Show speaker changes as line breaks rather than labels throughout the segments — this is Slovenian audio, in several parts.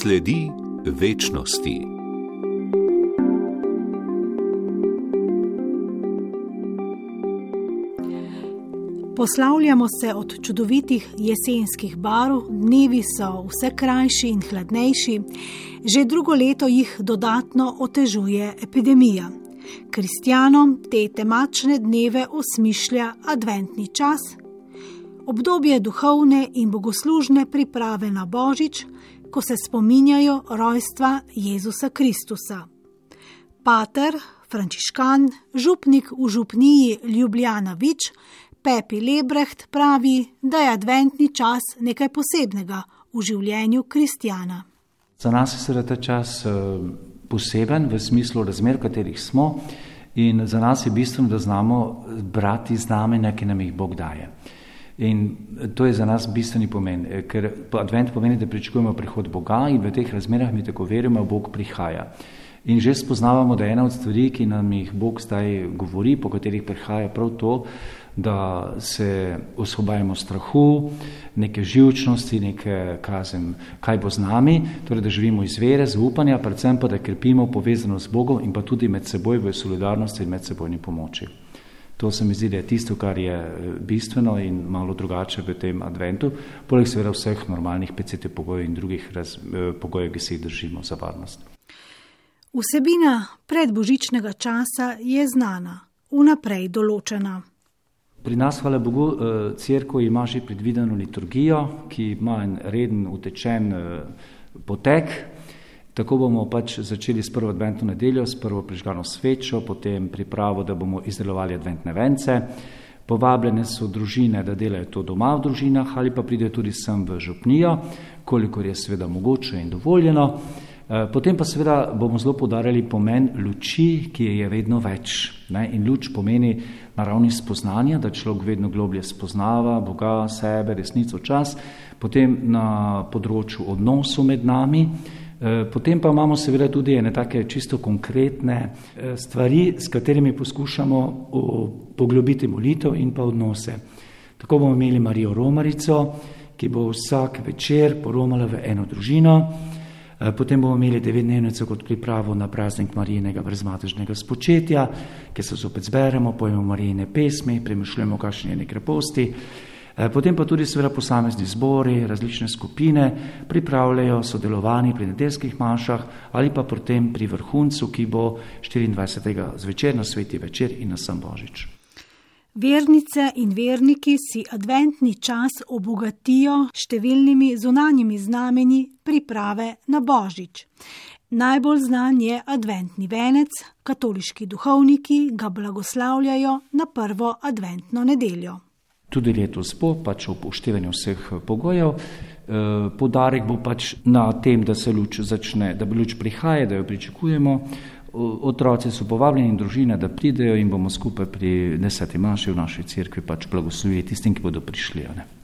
Sledi večnosti.
Poslavljamo se od čudovitih jesenskih barv, dnevi so vse krajši in hladnejši, že drugo leto jih dodatno otežuje epidemija. Kristjanom te temačne dneve osmišlja adventni čas, obdobje duhovne in bogoslužne priprave na Božič, ko se spominjajo rojstva Jezusa Kristusa. Pater, frančiškan, župnik v župniji Ljubljana Vič, Pepi Lebrecht pravi, da je adventni čas nekaj posebnega v življenju kristjana.
Za nas je seveda ta čas poseben v smislu razmer, v katerih smo, in za nas je bistveno, da znamo brati znamenja, ki nam jih Bog daje. In to je za nas bistveni pomen, ker advent pomeni, da pričakujemo prihod Boga in v teh razmerah mi tako verujemo, Bog prihaja. In že spoznavamo, da je ena od stvari, ki nam jih Bog zdaj govori, po katerih prihaja prav to, da se osvobajamo strahu, neke živčnosti, neke kaj bo z nami, torej da živimo iz vere, zaupanja, predvsem pa da krepimo povezanost z Bogom in pa tudi med seboj v solidarnosti in medsebojni pomoči. To se mi zdi, da je tisto, kar je bistveno in malo drugače v tem adventu, poleg seveda vseh normalnih PCT pogojev in drugih pogojev, ki se jih držimo za varnost.
Vsebina predbožičnega časa je znana, vnaprej določena.
Pri nas, hvala Bogu, cerkev ima že predvideno liturgijo, ki ima en reden, utečen potek. Tako bomo začeli s prvo adventno nedeljo, s prvo prižgano svečo, potem pripravo, da bomo izdelovali adventne vence. Povabljene so družine, da delajo to doma v družinah ali pa pridejo tudi sem v župnijo, kolikor je seveda mogoče in dovoljeno. Potem pa seveda bomo zelo poudarjali pomen luči, ki je vedno več. In luč pomeni na ravni spoznanja, da človek vedno globlje spoznava Boga, sebe, resnico, čas, potem na področju odnosov med nami, potem pa imamo seveda tudi ene take čisto konkretne stvari, s katerimi poskušamo poglobiti molitev in pa odnose. Tako bomo imeli Marijo Romarico, ki bo vsak večer poromala v eno družino. Potem bomo imeli 9-dnevnico kot pripravo na praznik Marijinega brezmadežnega spočetja, kjer se zopet zberemo, pojemo Marijine pesmi, premišljujemo, kakšni je kreposti. Potem pa tudi seveda posamezni zbori, različne skupine pripravljajo sodelovanje pri nedeljskih mašah ali pa potem pri vrhuncu, ki bo 24. zvečer na sveti večer in na sam Božič.
Vernice in verniki si adventni čas obogatijo številnimi zunanjimi znamenji priprave na Božič. Najbolj znan je adventni venec, katoliški duhovniki ga blagoslavljajo na prvo adventno nedeljo.
Tudi letos bo upoštevanje vseh pogojev. Poudarek bo na tem, da se luč začne, da luč prihaja, da jo pričakujemo. Otroci so povabljeni in družine, da pridejo in bomo skupaj pri 10. maši v naši cerkvi blagoslovili tistim, ki bodo prišli.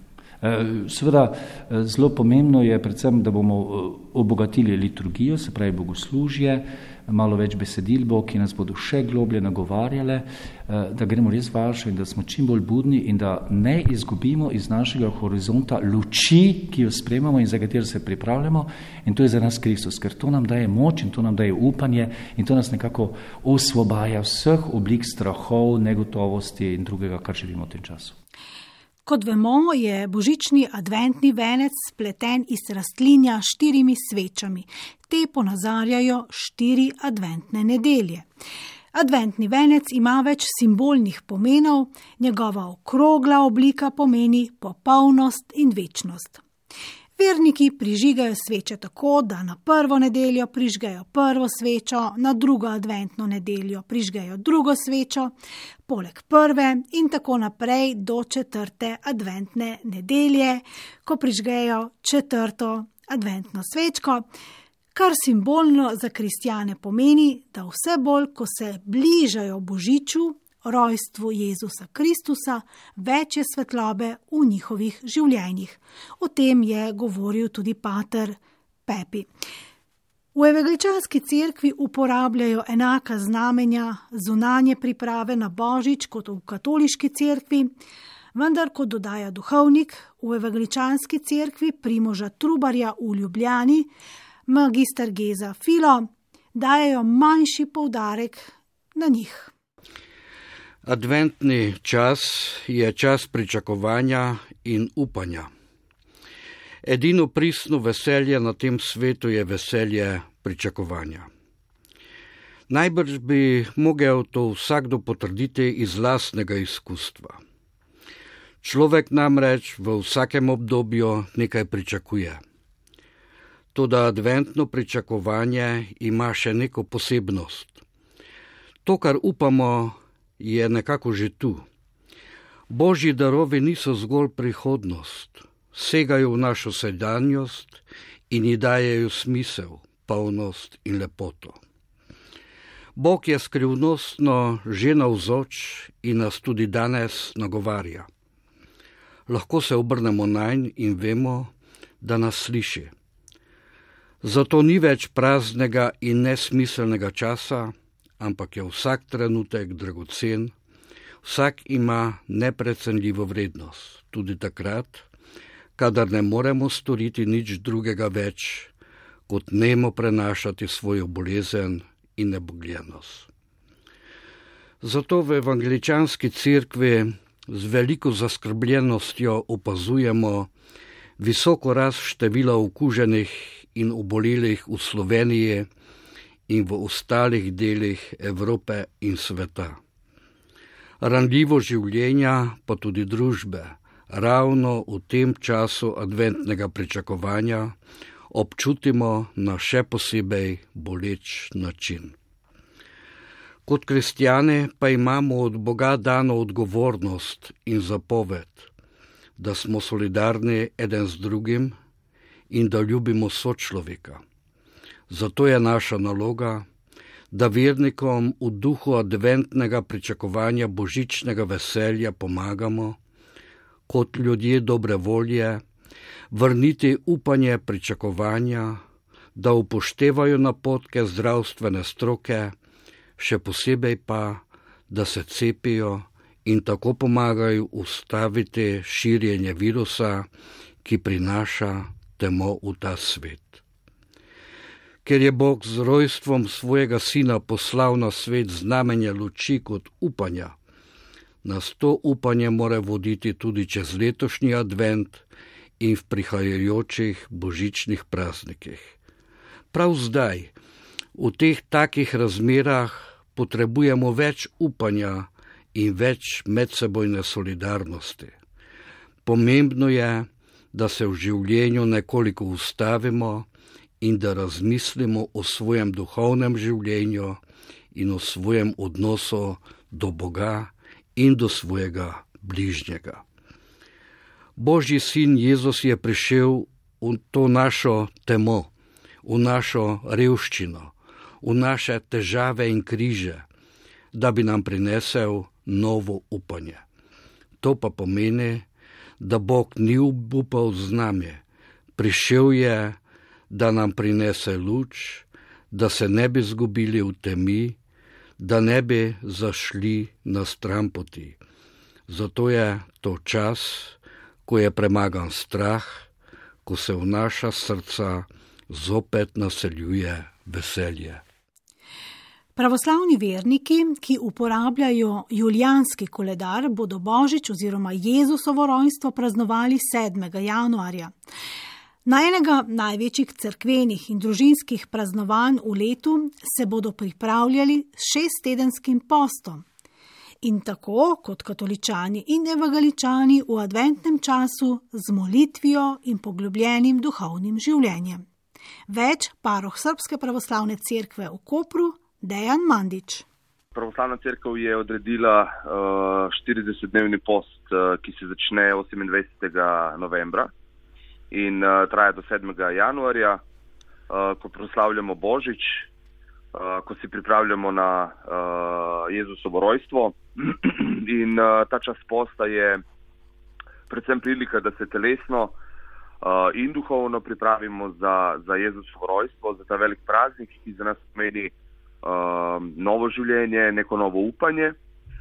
Seveda zelo pomembno je predvsem, da bomo obogatili liturgijo, se pravi bogoslužje, malo več besedil bo, ki nas bodo še globlje nagovarjale, da gremo res valjše in da smo čim bolj budni in da ne izgubimo iz našega horizonta luči, ki jo spremamo in za katero se pripravljamo, in to je za nas Kristus, ker to nam daje moč in to nam daje upanje in to nas nekako osvobaja vseh oblik strahov, negotovosti in drugega, kar živimo v tem času.
Kot vemo, je božični adventni venec spleten iz rastlinja 4 svečami. Te ponazarjajo 4 adventne nedelje. Adventni venec ima več simbolnih pomenov, njegova okrogla oblika pomeni popolnost in večnost. Verniki prižigajo sveče tako, da na prvo nedeljo prižgejo prvo svečo, na drugo adventno nedeljo prižgejo drugo svečo, poleg prve in tako naprej do 4. adventne nedelje, ko prižgejo 4. adventno svečko, kar simbolno za kristjane pomeni, da vse bolj, ko se bližajo Božiču, rojstvu Jezusa Kristusa, več je svetlobe v njihovih življenjih. O tem je govoril tudi pater Pepi. V evangeličanski cerkvi uporabljajo enaka znamenja zunanje priprave na Božič kot v katoliški cerkvi, vendar kot dodaja duhovnik v evangeličanski cerkvi Primoža Trubarja v Ljubljani, magister Geza Filo, dajejo manjši poudarek na njih.
Adventni čas je čas pričakovanja in upanja. Edino pristno veselje na tem svetu je veselje pričakovanja. Najbrž bi mogel to vsakdo potrditi iz lastnega izkustva. Človek namreč v vsakem obdobju nekaj pričakuje. Toda adventno pričakovanje ima še neko posebnost. To, kar upamo, je nekako že tu. Božji darovi niso zgolj prihodnost, segajo v našo sedanjost in ji dajejo smisel, polnost in lepoto. Bog je skrivnostno že navzoč in nas tudi danes nagovarja. Lahko se obrnemo nanj in vemo, da nas sliši. Zato ni več praznega in nesmiselnega časa, ampak je vsak trenutek dragocen, vsak ima neprecenljivo vrednost, tudi takrat, kadar ne moremo storiti nič drugega več, kot nemo prenašati svojo bolezen in nebogljenost. Zato v evangeličanski cerkvi z veliko zaskrbljenostjo opazujemo visoko rast števila okuženih in obolelih v Sloveniji in v ostalih delih Evrope in sveta. Ranljivo življenja, pa tudi družbe, ravno v tem času adventnega pričakovanja občutimo na še posebej boleč način. Kot kristjani pa imamo od Boga dano odgovornost in zapoved, da smo solidarni eden z drugim in da ljubimo sočloveka. Zato je naša naloga, da vernikom v duhu adventnega pričakovanja božičnega veselja pomagamo, kot ljudje dobre volje, vrniti upanje pričakovanja, da upoštevajo napotke zdravstvene stroke, še posebej pa, da se cepijo in tako pomagajo ustaviti širjenje virusa, ki prinaša temo v ta svet. Ker je Bog z rojstvom svojega sina poslal na svet znamenje luči kot upanja, nas to upanje mora voditi tudi čez letošnji advent in v prihajajočih božičnih praznikih. Prav zdaj, v teh takih razmerah, potrebujemo več upanja in več medsebojne solidarnosti. Pomembno je, da se v življenju nekoliko ustavimo in da razmislimo o svojem duhovnem življenju in o svojem odnosu do Boga in do svojega bližnjega. Božji sin Jezus je prišel v to našo temo, v našo revščino, v naše težave in križe, da bi nam prinesel novo upanje. To pa pomeni, da Bog ni obupal z nami. Prišel je, da nam prinese luč, da se ne bi zgubili v temi, da ne bi zašli na stran poti. Zato je to čas, ko je premagan strah, ko se v naša srca zopet naseljuje veselje.
Pravoslavni verniki, ki uporabljajo julijanski koledar, bodo Božič oziroma Jezusovo rojstvo praznovali 7. januarja. Na enega največjih cerkvenih in družinskih praznovanj v letu se bodo pripravljali s 6-tedenskim postom. In tako kot katoličani in evangeličani v adventnem času z molitvijo in poglobljenim duhovnim življenjem. Več paroh Srbske pravoslavne cerkve v Kopru, Dejan Mandič.
Pravoslavna cerkev je odredila 40-dnevni post, ki se začne 28. novembra in traja do 7. januarja, ko proslavljamo Božič, ko si pripravljamo na Jezusovo rojstvo. In ta čas posta je predvsem prilika, da se telesno in duhovno pripravimo za Jezusovo rojstvo, za ta velik praznik, ki za nas pomeni novo življenje, neko novo upanje.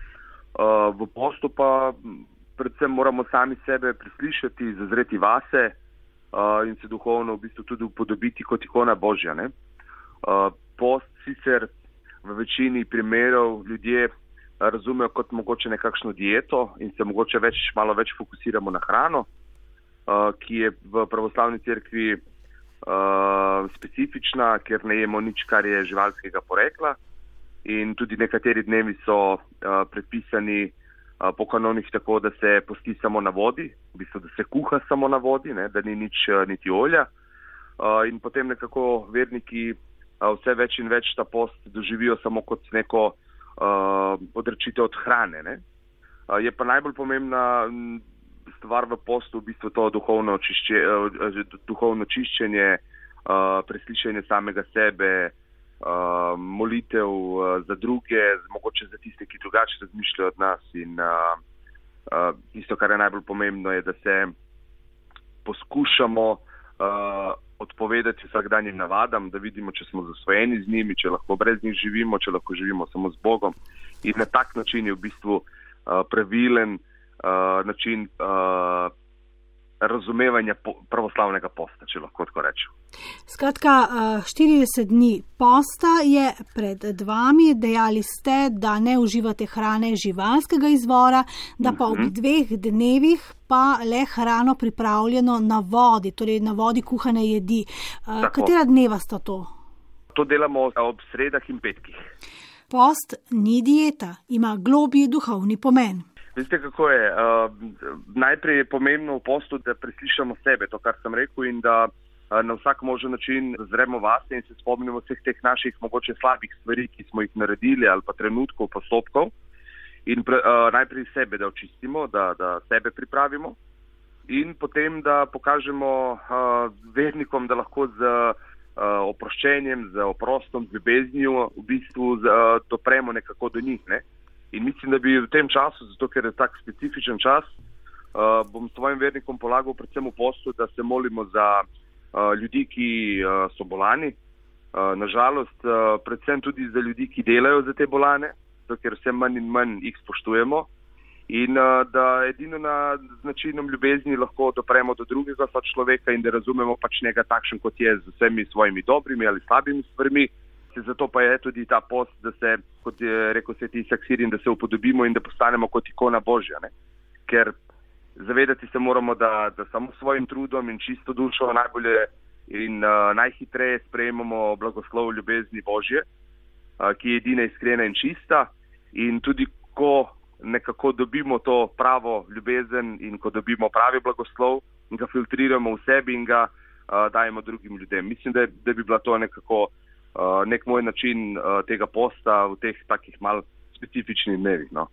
V postu pa predvsem moramo sami sebe preslišati, zazreti vase in se duhovno v bistvu tudi upodobiti kot ikona Božja. Ne? Post sicer v večini primerov ljudje razumejo kot mogoče nekakšno dieto in se mogoče malo več fokusiramo na hrano, ki je v pravoslavni cerkvi specifična, ker ne jemo nič, kar je živalskega porekla, in tudi nekateri dnevi so predpisani po kanonih tako, da se posti samo na vodi, v bistvu, da se kuha samo na vodi, ne, da ni nič niti olja, in potem nekako verniki vse več in več ta post doživijo samo kot neko odrečitev od hrane. Ne. Je pa najbolj pomembna stvar v postu v bistvu to duhovno čiščenje, preslišanje samega sebe, molitev za druge, mogoče za tiste, ki drugače razmišljajo od nas, in tisto, kar je najbolj pomembno, je, da se poskušamo odpovedati vsakdanjim navadam, da vidimo, če smo zasvojeni z njimi, če lahko brez njih živimo, če lahko živimo samo z Bogom, in na tak način je v bistvu pravilen način razumevanja pravoslavnega posta, če lahko tako rečem.
Skratka, 40 dni posta je pred vami. Dejali ste, da ne uživate hrane živalskega izvora, da pa ob 2 dnevih pa le hrano pripravljeno na vodi, torej na vodi kuhane jedi. Katera dneva sta to?
To delamo ob sredah in petkih.
Post ni dieta, ima globji duhovni pomen.
Veste, kako je? Najprej je pomembno v postu, da preslišamo sebe, to, kar sem rekel, in da na vsak možen način zazremo vase in se spomnimo vseh teh naših mogoče slabih stvari, ki smo jih naredili, ali pa trenutkov, postopkov, in najprej sebe, da očistimo, da sebe pripravimo, in potem, da pokažemo vernikom, da lahko z oproščenjem, z oprostom, z ljubeznijo v bistvu dopremo nekako do njih, ne? In mislim, da bi v tem času, zato ker je tak specifičen čas, bom svojim vernikom polagal predvsem v postu, da se molimo za ljudi, ki so bolani, nažalost, predvsem tudi za ljudi, ki delajo za te bolane, zato ker vse manj in manj jih spoštujemo, in da edino z načinom ljubezni lahko dopremo do drugega človeka in da razumemo pač njega takšen, kot je, z vsemi svojimi dobrimi ali slabimi stvarmi. Zato pa je tudi ta post, da se, kot je rekel sveti Saksirin, da se upodobimo in da postanemo kot ikona Božja. Ne? Ker zavedati se moramo, da samo svojim trudom in čisto dušo najbolje in najhitreje sprejemamo blagoslov ljubezni Božje, ki je edina iskrena in čista, in tudi ko nekako dobimo to pravo ljubezen in ko dobimo pravi blagoslov, ga filtriramo v sebi in ga dajemo drugim ljudem. Mislim, da bi bila to nekako nek moj način tega posta v teh takih mal specifičnih dnevih. No.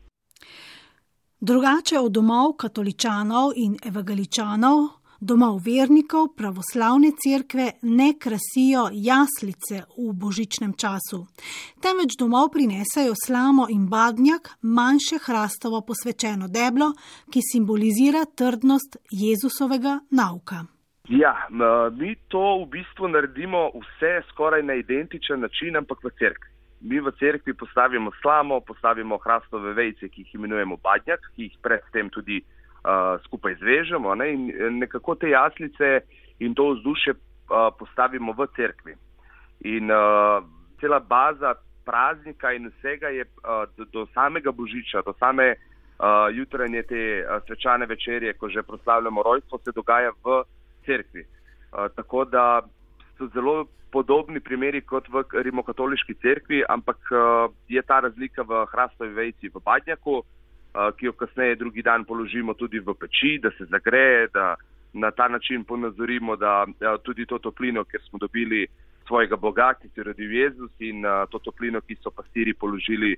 Drugače od domov katoličanov in evangeličanov, domov vernikov pravoslavne cerkve ne krasijo jaslice v božičnem času. Temveč domov prinesajo slamo in badnjak, manjše hrastovo posvečeno deblo, ki simbolizira trdnost Jezusovega nauka.
Ja, mi to v bistvu naredimo vse skoraj na identičen način, ampak v cerkvi. Mi v cerkvi postavimo slamo, postavimo hrastove vejice, ki jih imenujemo badnjak, ki jih predtem tudi skupaj zvežemo, ne? In nekako te jaslice in to vzdušje postavimo v cerkvi. In cela baza praznika in vsega je do samega božiča, do same jutranje te svečane večerje, ko že proslavljamo rojstvo, se dogaja v cerkvi. Tako da so zelo podobni primeri kot v rimokatoliški cerkvi, ampak je ta razlika v hrastovi vejici v badnjaku, ki jo kasneje drugi dan položimo tudi v peči, da se zagreje, da na ta način ponazorimo, da tudi to toplino, ker smo dobili svojega Boga, ki se je rodil Jezus, in to toplino, ki so pastirji položili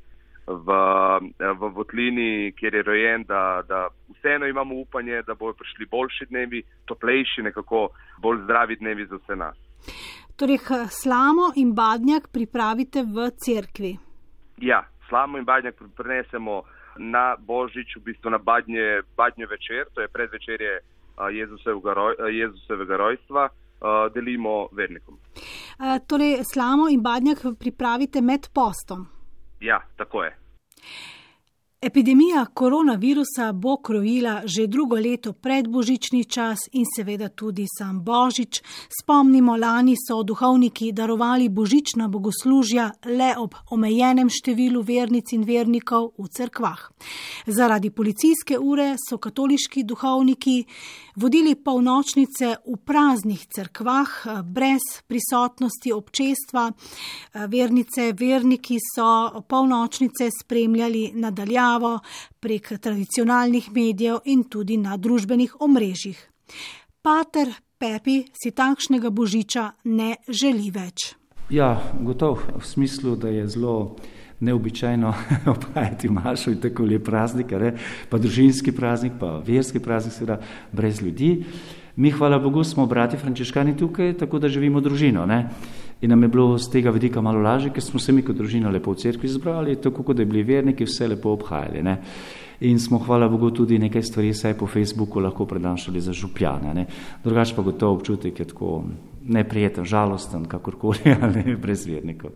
v votlini, kjer je rojen, da vseeno imamo upanje, da bodo prišli boljši dnevi, toplejši, nekako bolj zdravi dnevi za vse nas.
Torej, slamo in badnjak pripravite v cerkvi? Ja,
slamo in badnjak prinesemo na Božič, v bistvu na badnjo večer, to je predvečerje Jezusovega rojstva, delimo vernikom.
Torej, slamo in badnjak pripravite med postom?
Ja, tako je.
Epidemija koronavirusa bo krojila že drugo leto predbožični čas in seveda tudi sam Božič. Spomnimo, lani so duhovniki darovali božična bogoslužja le ob omejenem številu vernic in vernikov v cerkvah. Zaradi policijske ure so katoliški duhovniki vodili polnočnice v praznih cerkvah brez prisotnosti občestva. Vernice, verniki so polnočnice spremljali nadaljavo prek tradicionalnih medijev in tudi na družbenih omrežjih. Pater Pepi si takšnega božiča ne želi več.
Ja, gotovo, v smislu, da je zelo neobičajno obhajati mašo in tako lep praznik, pa družinski praznik, pa verski praznik, seveda brez ljudi. Mi, hvala Bogu, smo brati frančiškani tukaj, tako da živimo družino, ne? In nam je bilo z tega vidika malo lažje, ker smo se mi kot družina lepo v cerkvi zbrali, tako kot da je bili verniki, vse lepo obhajali, ne? In smo, hvala Bogu, tudi nekaj stvari saj po Facebooku lahko prenašali za župljane, ne? Drugač pa gotovo občutek je tako neprijeten, žalosten, kakorkoli, ali brez vernikov.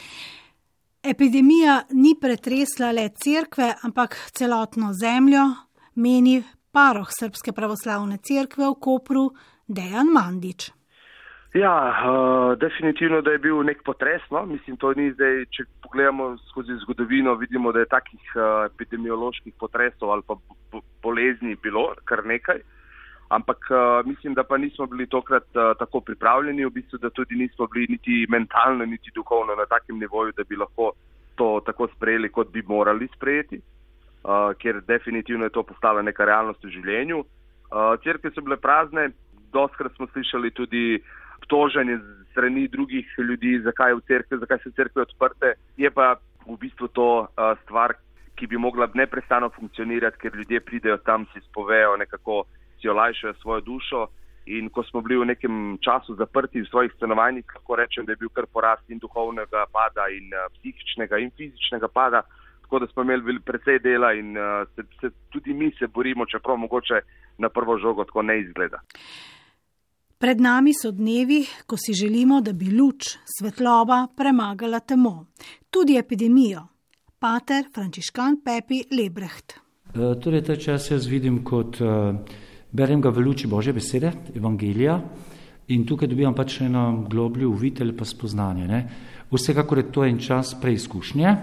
Epidemija ni pretresla le cerkve, ampak celotno zemljo, meni paroh Srpske pravoslavne cerkve v Kopru Dejan Mandić.
Ja, definitivno, da je bil nek potres, no? Mislim, to ni zdaj, če pogledamo skozi zgodovino, vidimo, da je takih epidemioloških potresov ali pa bolezni bilo kar nekaj, ampak mislim, da pa nismo bili tokrat tako pripravljeni, v bistvu, da tudi nismo bili niti mentalno, niti duhovno na takem nivoju, da bi lahko to tako sprejeli, kot bi morali sprejeti, ker definitivno je to postala neka realnost v življenju. Cerkve so bile prazne, dostkrat smo slišali tudi obtoženje strani drugih ljudi, zakaj so cerkve odprte. Je pa v bistvu to stvar, ki bi mogla neprestano funkcionirati, ker ljudje pridejo tam, si spovejo, nekako si olajšajo svojo dušo. In ko smo bili v nekem času zaprti v svojih stanovanjih, lahko rečem, da je bil kar porast in duhovnega pada in psihičnega in fizičnega pada, tako da smo imeli precej dela in tudi mi se borimo, čeprav mogoče na prvo žogo tako ne izgleda.
Pred nami so dnevi, ko si želimo, da bi luč, svetloba premagala temo. Tudi epidemijo. Pater frančiškan Pepi Lebrecht.
Torej, ta čas jaz vidim kot, berem ga v luči Božje besede, evangelija, in tukaj dobivamo pač eno globljo uvid ali pa spoznanje, ne. Vsekakor je to en čas preizkušnje,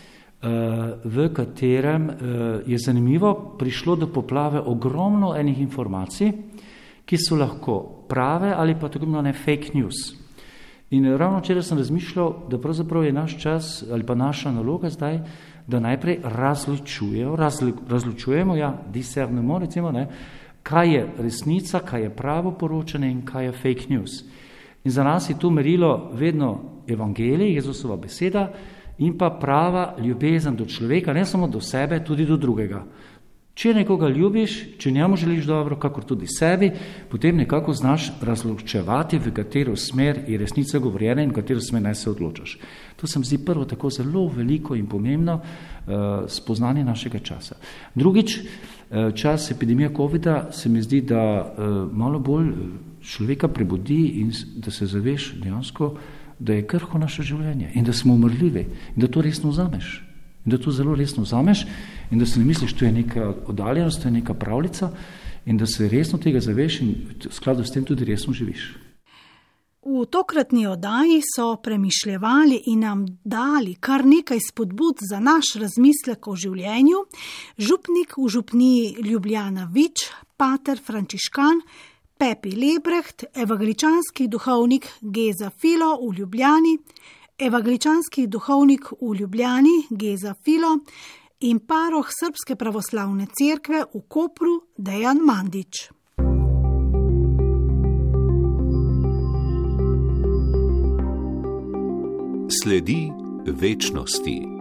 v katerem je zanimivo prišlo do poplave ogromno enih informacij, ki so lahko prave ali pa tako imenovane fake news. In ravno včeraj sem razmišljal, da pravzaprav je naš čas ali pa naša naloga zdaj, da najprej razločujemo, discernemo, recimo, ne, kaj je resnica, kaj je pravo poročanje in kaj je fake news. In za nas je to merilo vedno evangelij, Jezusova beseda in pa prava ljubezen do človeka, ne samo do sebe, tudi do drugega. Če nekoga ljubiš, če njemu želiš dobro, kakor tudi sebi, potem nekako znaš razločevati, v katero smer je resnica govorjena in v katero smer naj se odločaš. To se mi zdi prvo tako zelo veliko in pomembno spoznanje našega časa. Drugič, čas epidemije covida se mi zdi, da malo bolj človeka prebudi in da se zaveš dejansko, da je krhko naše življenje in da smo umrljivi in da to resno vzameš. In da to zelo resno vzameš in da se ne misliš, to je neka oddaljenost, to je neka pravljica in da se resno tega zaveš in v skladu s tem tudi resno živiš.
V tokratni oddaji so premišljevali in nam dali kar nekaj spodbud za naš razmislek o življenju. Župnik v župniji Ljubljana Vič, pater frančiškan Pepi Lebrecht, evangeličanski duhovnik Geza Filo v Ljubljani, evangeličanski duhovnik v Ljubljani Geza Filo in paroh Srpske pravoslavne cerkve v Kopru Dejan Mandić.
Sledi večnosti.